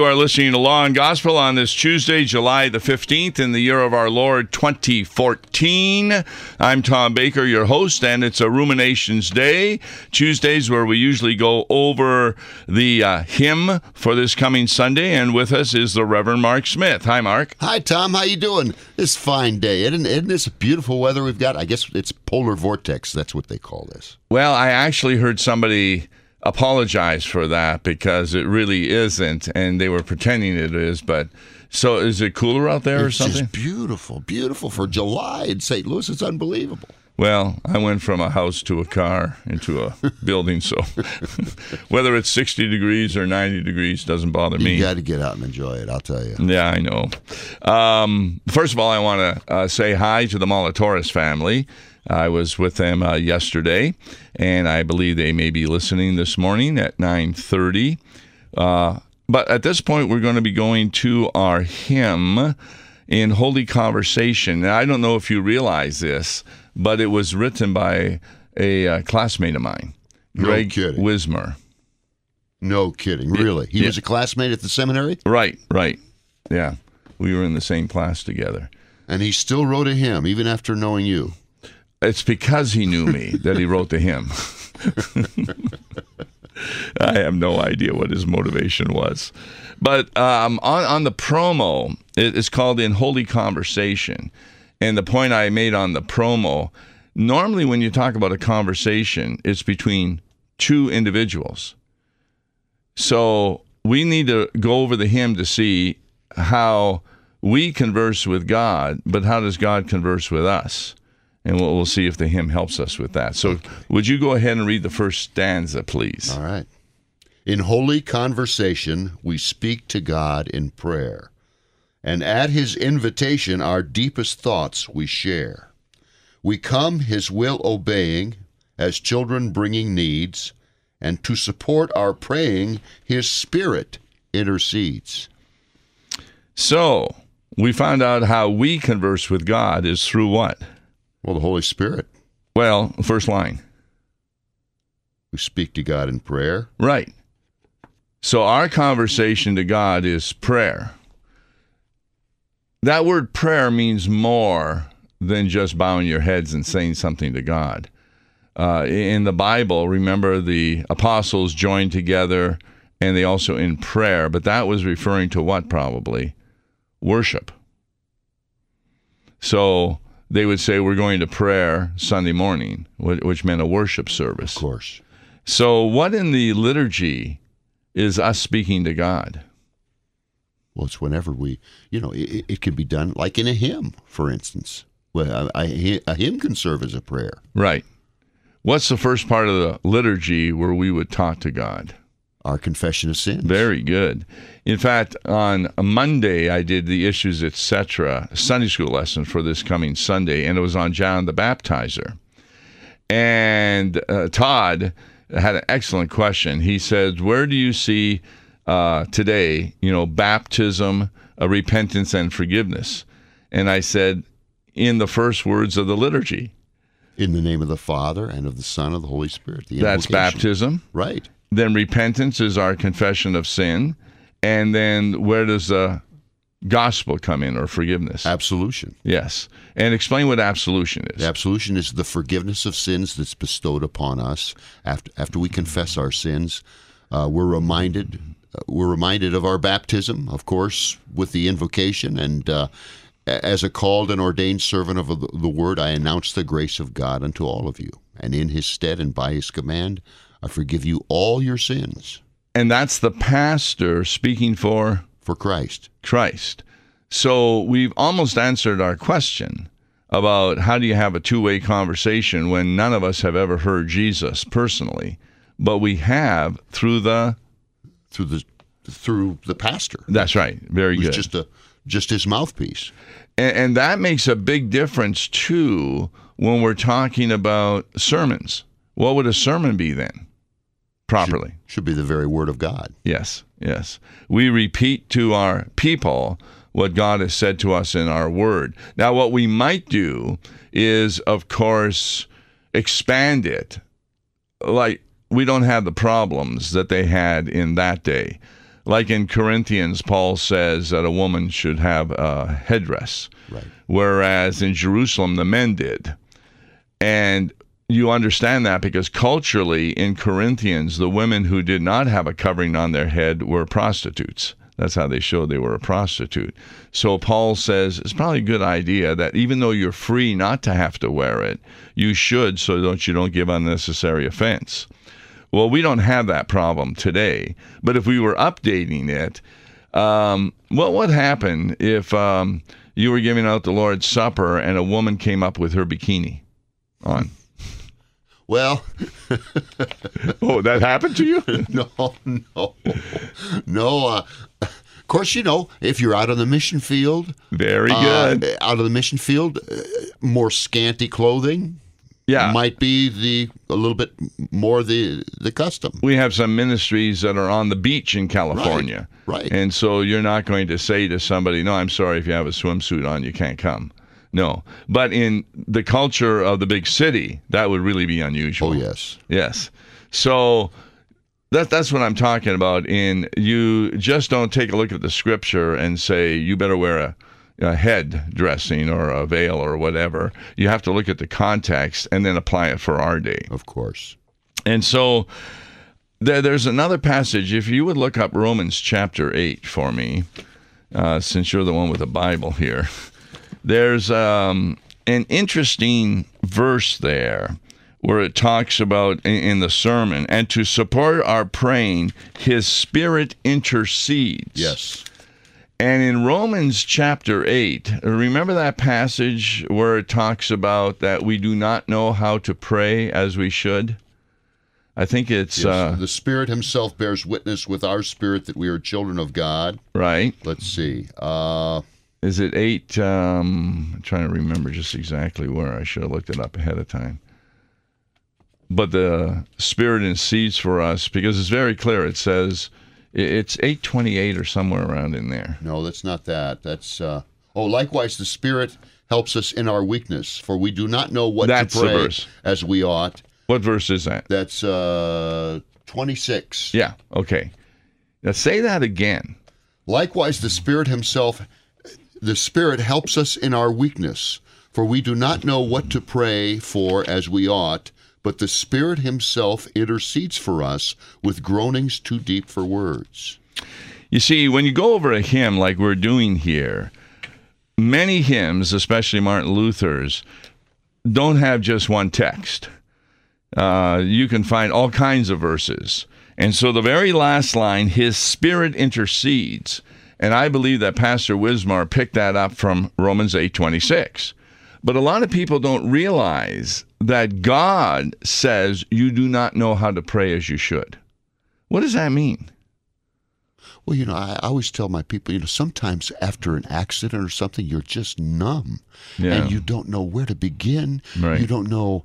You are listening to Law and Gospel on this Tuesday, July the 15th, in the year of our Lord 2014. I'm Tom Baker, your host, and it's a Ruminations Day. Tuesdays where we usually go over the hymn for this coming Sunday, and with us is the Reverend Mark Smith. Hi, Mark. Hi, Tom. How you doing? This fine day. Isn't this beautiful weather we've got? I guess it's polar vortex. That's what they call this. Well, I actually heard somebody apologize for that because it really isn't, and they were pretending it is. But so is it cooler out there or something? It's just beautiful for July in St. Louis. It's unbelievable. Well, I went from a house to a car into a building, so whether it's 60 degrees or 90 degrees doesn't bother me. You got to get out and enjoy it, I'll tell you. Yeah, I know. First of all, I want to say hi to the Molitoris family. I was with them yesterday, and I believe they may be listening this morning at 9:30. But at this point, we're going to be going to our hymn in Holy Conversation. And I don't know if you realize this, but it was written by a classmate of mine, Greg Wismer. No kidding, really? He was a classmate at the seminary? Right. Yeah, we were in the same class together. And he still wrote a hymn, even after knowing you. It's because he knew me that he wrote the hymn. I have no idea what his motivation was. But on the promo, it's called In Holy Conversation. And the point I made on the promo, normally when you talk about a conversation, it's between two individuals. So we need to go over the hymn to see how we converse with God, but how does God converse with us? And we'll see if the hymn helps us with that. So would you go ahead and read the first stanza, please? All right. In holy conversation, we speak to God in prayer, and at his invitation, our deepest thoughts we share. We come his will obeying, as children bringing needs, and to support our praying, his Spirit intercedes. So we found out how we converse with God is through what? Well, the Holy Spirit. Well, first line. We speak to God in prayer. Right. So our conversation to God is prayer. That word prayer means more than just bowing your heads and saying something to God. In the Bible, remember the apostles joined together and they also in prayer, but that was referring to what probably? Worship. So they would say, we're going to prayer Sunday morning, which meant a worship service. Of course. So what in the liturgy is us speaking to God? Well, it's whenever it can be done like in a hymn, for instance. Well, a hymn can serve as a prayer. Right. What's the first part of the liturgy where we would talk to God? Our confession of sins. Very good. In fact, on a Monday, I did the Issues, Etc. Sunday school lesson for this coming Sunday, and it was on John the Baptizer. And Todd had an excellent question. He said, where do you see today, baptism, repentance, and forgiveness? And I said, in the first words of the liturgy. In the name of the Father, and of the Son, and of the Holy Spirit. That's baptism. Right. Then repentance is our confession of sin. And then where does the gospel come in, or forgiveness? Absolution. Yes. And explain what absolution is. Absolution is the forgiveness of sins that's bestowed upon us. After we confess our sins, we're reminded of our baptism, of course, with the invocation. And as a called and ordained servant of the word, I announce the grace of God unto all of you. And in his stead and by his command, I forgive you all your sins. And that's the pastor speaking for Christ. Christ. So we've almost answered our question about how do you have a two-way conversation when none of us have ever heard Jesus personally, but we have through the pastor. That's right. Very good. Just his mouthpiece. And that makes a big difference too when we're talking about sermons. What would a sermon be then? Properly. Should be the very word of God. Yes. We repeat to our people what God has said to us in our word. Now, what we might do is, of course, expand it. Like, we don't have the problems that they had in that day. Like in Corinthians, Paul says that a woman should have a headdress, Right. whereas in Jerusalem, the men did. And you understand that because culturally in Corinthians, the women who did not have a covering on their head were prostitutes. That's how they showed they were a prostitute. So Paul says it's probably a good idea that even though you're free not to have to wear it, you should so that you don't give unnecessary offense. Well, we don't have that problem today. But if we were updating it, what would happen if you were giving out the Lord's Supper and a woman came up with her bikini on? Well, Oh, that happened to you? no. Of course, if you're out on the mission field, Very good. out of the mission field, more scanty clothing, Yeah. might be a little bit more the custom. We have some ministries that are on the beach in California. Right. And so you're not going to say to somebody, no, I'm sorry, if you have a swimsuit on, you can't come. No. But in the culture of the big city, that would really be unusual. Oh, yes. Yes. So that's what I'm talking about. You just don't take a look at the scripture and say, you better wear a head dressing or a veil or whatever. You have to look at the context and then apply it for our day. Of course. And so there's another passage. If you would look up Romans chapter 8 for me, since you're the one with the Bible here. There's an interesting verse there where it talks about in the sermon, and to support our praying, his Spirit intercedes. Yes. And in Romans chapter 8, remember that passage where it talks about that we do not know how to pray as we should? I think it's... Yes. The Spirit himself bears witness with our spirit that we are children of God. Right. Let's see. Is it 8? I'm trying to remember just exactly where. I should have looked it up ahead of time. But the Spirit intercedes for us because it's very clear. It says it's 8:28 or somewhere around in there. No, that's not that. That's likewise the Spirit helps us in our weakness, for we do not know what That's to the pray verse. as we ought. What verse is that? That's 26. Yeah. Okay. Now say that again. Likewise the Spirit helps us in our weakness, for we do not know what to pray for as we ought, but the Spirit himself intercedes for us with groanings too deep for words. You see, when you go over a hymn like we're doing here, many hymns, especially Martin Luther's, don't have just one text. You can find all kinds of verses. And so the very last line, his Spirit intercedes. And I believe that Pastor Wismar picked that up from Romans 8:26. But a lot of people don't realize that God says you do not know how to pray as you should. What does that mean? Well, I always tell my people, sometimes after an accident or something, you're just numb. Yeah. And you don't know where to begin. Right. You don't know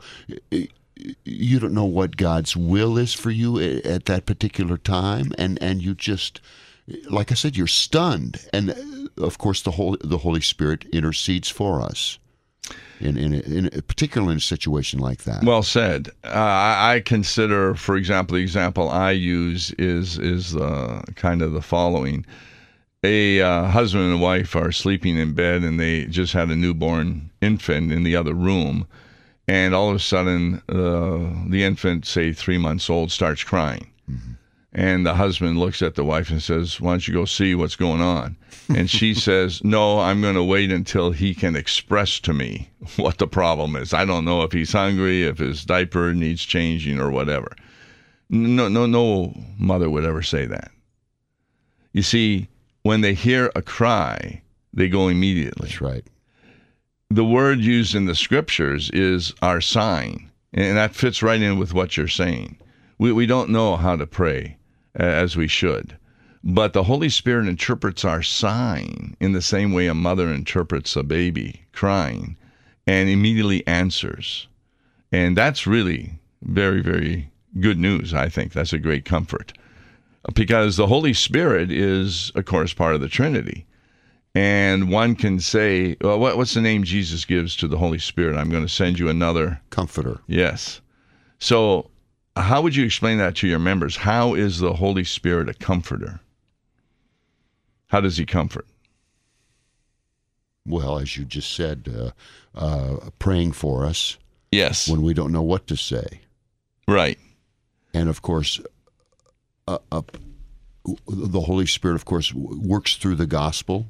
what God's will is for you at that particular time. And you just, like I said, you're stunned. And, of course, the Holy Spirit intercedes for us. Particularly in a situation like that. Well said. I consider, for example, the example I use is kind of the following. A husband and wife are sleeping in bed, and they just had a newborn infant in the other room. And all of a sudden, the infant, say 3 months old, starts crying. Mm-hmm. And the husband looks at the wife and says, why don't you go see what's going on? And she says, no, I'm going to wait until he can express to me what the problem is. I don't know if he's hungry, if his diaper needs changing or whatever. No mother would ever say that. You see, when they hear a cry, they go immediately. That's right. The word used in the scriptures is our sign, and that fits right in with what you're saying. We don't know how to pray as we should. But the Holy Spirit interprets our sign in the same way a mother interprets a baby crying and immediately answers. And that's really very, very good news, I think. That's a great comfort. Because the Holy Spirit is, of course, part of the Trinity. And one can say, well, what's the name Jesus gives to the Holy Spirit? I'm going to send you another Comforter. Yes. So how would you explain that to your members? How is the Holy Spirit a comforter? How does he comfort? Well, as you just said, praying for us Yes. when we don't know what to say. Right. And of course, the Holy Spirit, of course, works through the gospel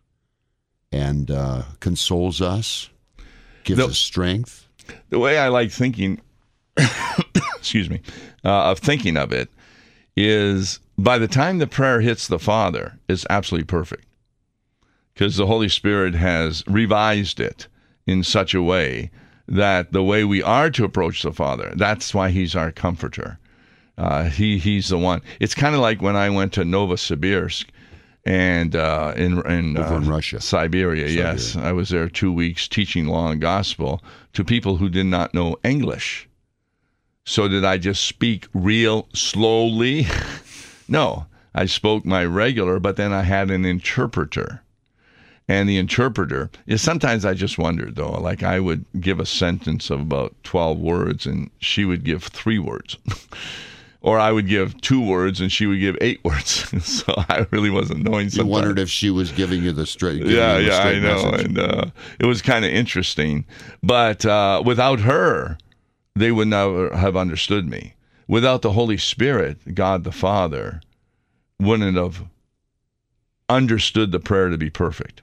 and consoles us, gives us strength. The way I like thinking, excuse me, of thinking of it is by the time the prayer hits the Father, it's absolutely perfect. Because the Holy Spirit has revised it in such a way that the way we are to approach the Father, that's why he's our comforter. He's the one. It's kind of like when I went to Novosibirsk and in Russia. Siberia, yes. I was there 2 weeks teaching law and gospel to people who did not know English. So did I just speak real slowly? No, I spoke my regular, but then I had an interpreter. And the interpreter is sometimes I just wondered, though, like I would give a sentence of about 12 words and she would give 3 words. Or I would give 2 words and she would give 8 words. So I really wasn't knowing sometimes. You wondered if she was giving you the straight I know. message. And it was kind of interesting. But without her, they would never have understood me. Without the Holy Spirit, God the Father wouldn't have understood the prayer to be perfect.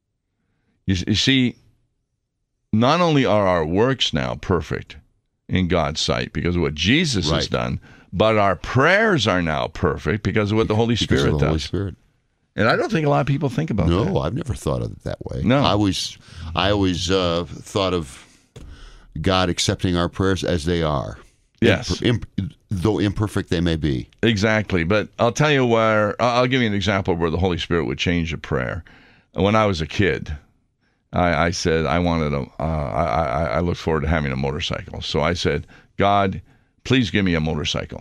You see, not only are our works now perfect in God's sight because of what Jesus has done, but our prayers are now perfect because of what the Holy Spirit Because of the does. Holy Spirit. And I don't think a lot of people think about that. No, I've never thought of it that way. No. I always thought of God accepting our prayers as they are. Yes. Though imperfect they may be. Exactly. But I'll tell you where, I'll give you an example where the Holy Spirit would change a prayer. When I was a kid, I said I wanted I looked forward to having a motorcycle. So I said, God, please give me a motorcycle.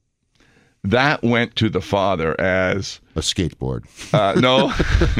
That went to the Father as A skateboard. no.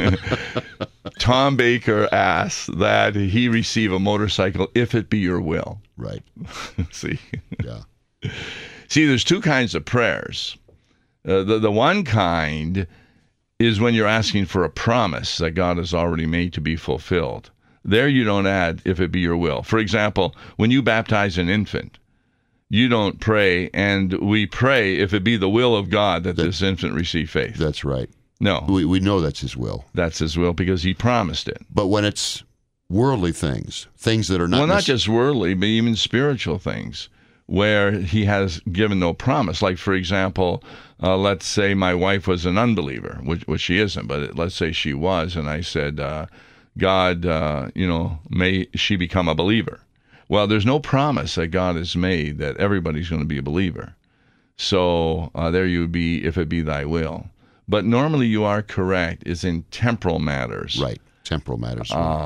Tom Baker asked that he receive a motorcycle if it be your will. Right. See? Yeah. See, there's 2 kinds of prayers. The one kind is when you're asking for a promise that God has already made to be fulfilled. There you don't add, if it be your will. For example, when you baptize an infant, you don't pray, and we pray, if it be the will of God that this infant receive faith. That's right. No, We know that's his will. that's his will because he promised it. But when it's worldly things that are not... Well, not just worldly, but even spiritual things where he has given no promise. Like, for example, let's say my wife was an unbeliever, which she isn't, but let's say she was, and I said, God, may she become a believer. Well, there's no promise that God has made that everybody's going to be a believer. So there you would be, if it be thy will. But normally you are correct, it's in temporal matters. Right. Temporal matters.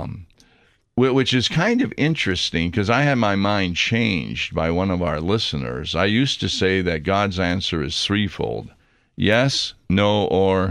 Which is kind of interesting because I had my mind changed by one of our listeners. I used to say that God's answer is threefold. Yes, no, or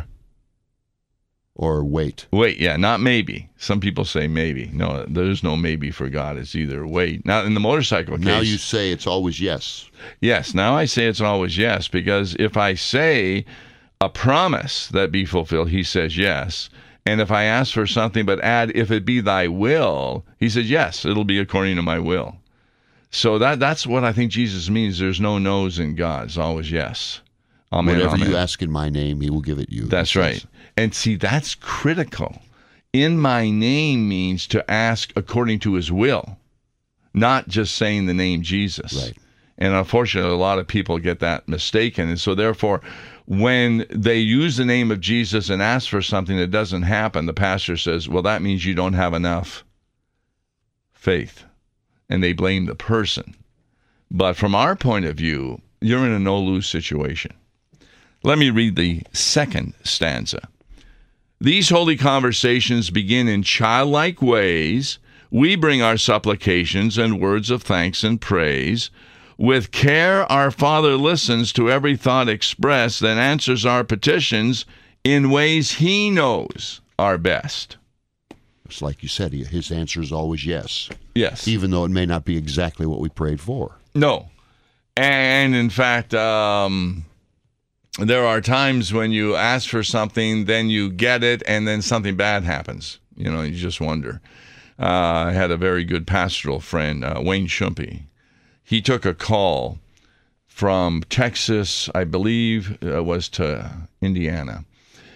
wait. wait. Yeah, not maybe. Some people say maybe. No, there's no maybe for God. It's either wait. Now, in the motorcycle case... Now you say it's always yes. Yes, now I say it's always yes, because if I say a promise that be fulfilled, he says yes. And if I ask for something but add, if it be thy will, he says, yes, it'll be according to my will. So that's what I think Jesus means. There's no no's in God. It's always yes. Amen. Whatever amen. you ask in my name, he will give it you. That's right. And see, that's critical. In my name means to ask according to his will, not just saying the name Jesus. Right. And unfortunately, a lot of people get that mistaken. And so therefore, when they use the name of Jesus and ask for something that doesn't happen, the pastor says, well, that means you don't have enough faith. And they blame the person. But from our point of view, you're in a no-lose situation. Let me read the second stanza. These holy conversations begin in childlike ways. We bring our supplications and words of thanks and praise. With care, our Father listens to every thought expressed, then answers our petitions in ways he knows are best. It's like you said, his answer is always yes. Yes. Even though it may not be exactly what we prayed for. No. And in fact, there are times when you ask for something, then you get it, and then something bad happens. You just wonder. I had a very good pastoral friend, Wayne Shumpy. He took a call from Texas, I believe, was to Indiana.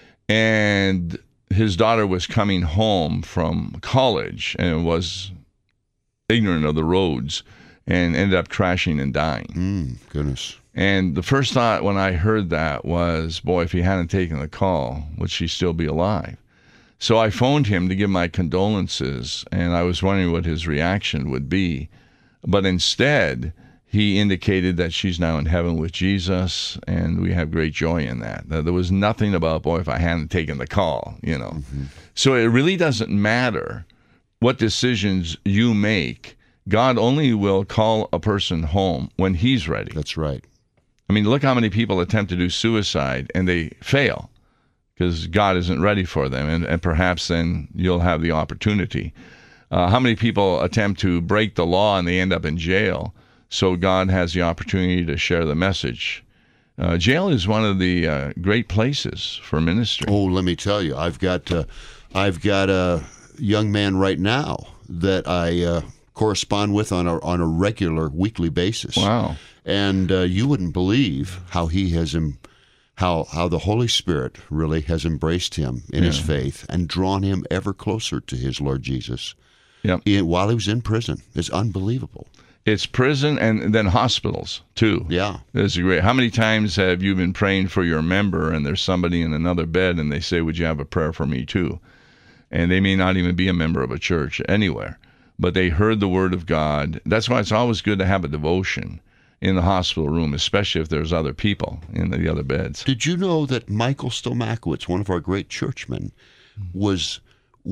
And his daughter was coming home from college and was ignorant of the roads and ended up crashing and dying. Goodness. And the first thought when I heard that was, boy, if he hadn't taken the call, would she still be alive? So I phoned him to give my condolences, and I was wondering what his reaction would be. But instead, he indicated that she's now in heaven with Jesus, and we have great joy in that. There was nothing about, boy, if I hadn't taken the call, Mm-hmm. So it really doesn't matter what decisions you make. God only will call a person home when he's ready. That's right. I mean, look how many people attempt to do suicide, and they fail because God isn't ready for them, and perhaps then you'll have the opportunity. How many people attempt to break the law, and they end up in jail? So God has the opportunity to share the message. Jail is one of the great places for ministry. Oh, let me tell you, I've got a young man right now that I correspond with on a regular weekly basis. Wow! And you wouldn't believe how he has how the Holy Spirit really has embraced him in his faith and drawn him ever closer to his Lord Jesus. Yep. While he was in prison, it's unbelievable. It's prison and then hospitals, too. Yeah. This is great. How many times have you been praying for your member and there's somebody in another bed and they say, would you have a prayer for me, too? And they may not even be a member of a church anywhere, but they heard the word of God. That's why it's always good to have a devotion in the hospital room, especially if there's other people in the other beds. Did you know that Michael Stomakowitz, one of our great churchmen, was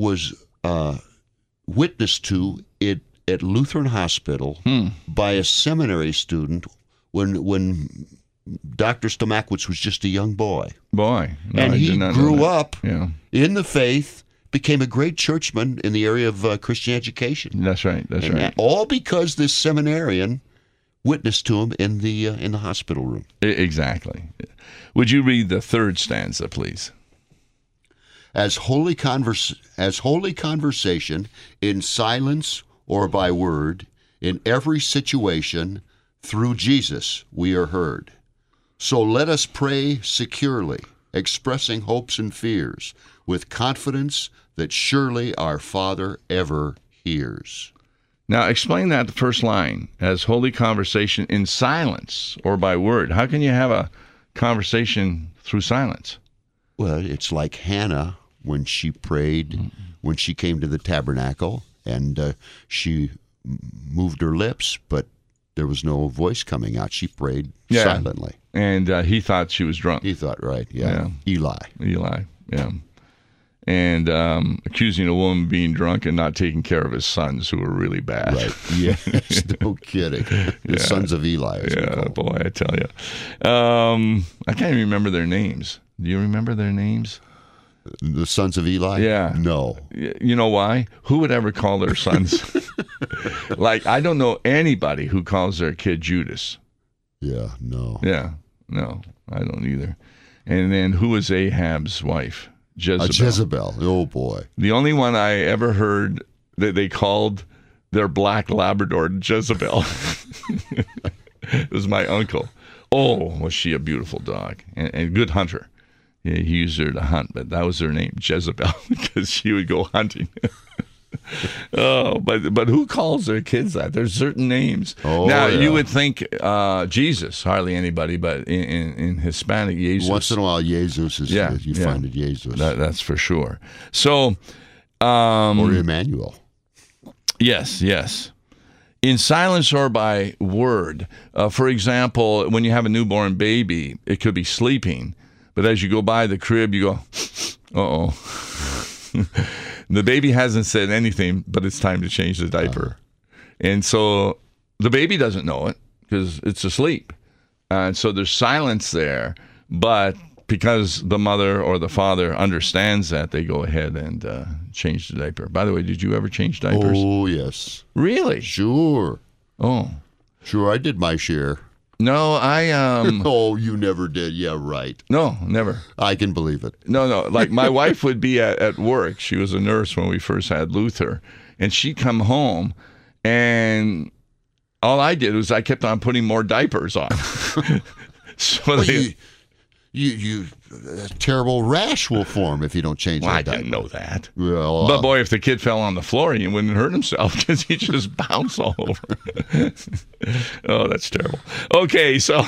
witnessed to it at Lutheran Hospital by a seminary student when Dr. Stomakowitz was just a young boy. Boy. No, And I he did not know grew that. up Yeah, in the faith, became a great churchman in the area of Christian education. that's right. That's And right. all because this seminarian witnessed to him in the hospital room. Exactly. Would you read the third stanza, please? As holy conversation in silence or by word, in every situation, through Jesus we are heard. So let us pray securely, expressing hopes and fears, with confidence that surely our Father ever hears. Now, explain that first line, as holy conversation in silence or by word. How can you have a conversation through silence? Well, it's like Hannah when she prayed, when she came to the tabernacle, and she moved her lips, but there was no voice coming out. She prayed silently. And he thought she was drunk. He thought, right, yeah. Eli, yeah. And accusing a woman of being drunk and not taking care of his sons, who were really bad. Right, yes, no kidding. The sons of Eli, as they call them. Boy, I tell you. I can't even remember their names. Do you remember their names? The sons of Eli? Yeah. No. You know why? Who would ever call their sons? Like, I don't know anybody who calls their kid Judas. Yeah, no. Yeah, no, I don't either. And then who was Ahab's wife? Jezebel. Jezebel. Oh, boy. The only one I ever heard that they called their black Labrador Jezebel it was my uncle. Oh, was she a beautiful dog and a good hunter. He used her to hunt, but that was her name, Jezebel, because she would go hunting. Oh, but who calls their kids that? There's certain names. Oh, now, yeah. you would think Jesus, hardly anybody, but in Hispanic, Jesus. Once in a while, Jesus is, you find it Jesus. That's for sure. So, or Emmanuel. Yes. In silence or by word. For example, when you have a newborn baby, it could be sleeping, but as you go by the crib, you go, uh-oh. The baby hasn't said anything, but it's time to change the diaper. And so the baby doesn't know it because it's asleep. And so there's silence there, but because the mother or the father understands that, they go ahead and change the diaper. By the way, did you ever change diapers? Oh, yes. Really? Sure. Oh. Sure, I did my share. No, Oh, you never did. Yeah, right. no, never. I can believe it. No. Like my wife would be at work. She was a nurse when we first had Luther, and she'd come home, and all I did was I kept on putting more diapers on. So Well, a terrible rash will form if you don't change I that diaper. didn't know that. Well, But boy, if the kid fell on the floor, he wouldn't hurt himself because he just bounced all over. Oh, that's terrible. Okay, so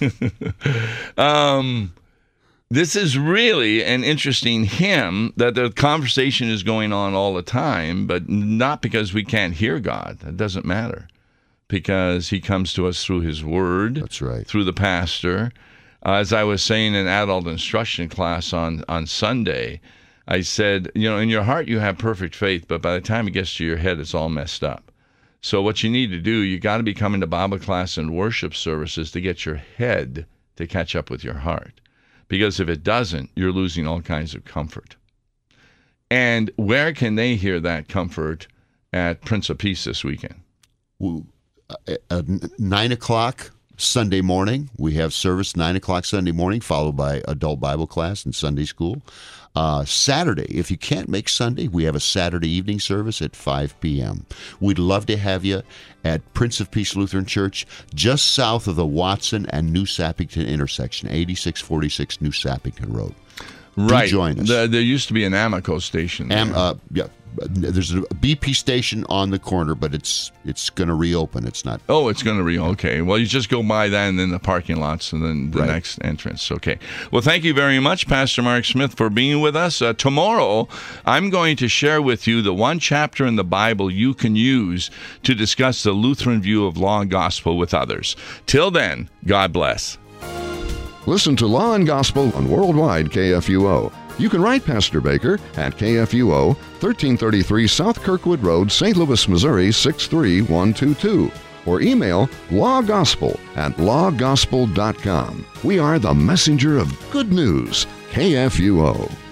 this is really an interesting hymn that the conversation is going on all the time, but not because we can't hear God. It doesn't matter because he comes to us through his word. That's right. Through the pastor. As I was saying in adult instruction class on Sunday, I said, in your heart you have perfect faith, but by the time it gets to your head, it's all messed up. So what you need to do, you got to be coming to Bible class and worship services to get your head to catch up with your heart. Because if it doesn't, you're losing all kinds of comfort. And where can they hear that comfort? At Prince of Peace this weekend. At 9 o'clock Sunday morning, we have service 9 o'clock Sunday morning, followed by adult Bible class and Sunday school. Saturday, if you can't make Sunday, we have a Saturday evening service at 5 p.m. We'd love to have you at Prince of Peace Lutheran Church, just south of the Watson and New Sappington intersection, 8646 New Sappington Road. Right. Do join us. There used to be an Amoco station there. Yeah. There's a BP station on the corner, but it's going to reopen. It's not. Oh, it's going to reopen. Okay. Well, you just go by that and then the parking lots and then the Right. next entrance. Okay. Well, thank you very much, Pastor Mark Smith, for being with us. Tomorrow, I'm going to share with you the one chapter in the Bible you can use to discuss the Lutheran view of law and gospel with others. Till then, God bless. Listen to Law and Gospel on Worldwide KFUO. You can write Pastor Baker at KFUO, 1333 South Kirkwood Road, St. Louis, Missouri, 63122. Or email lawgospel@lawgospel.com. We are the messenger of good news, KFUO.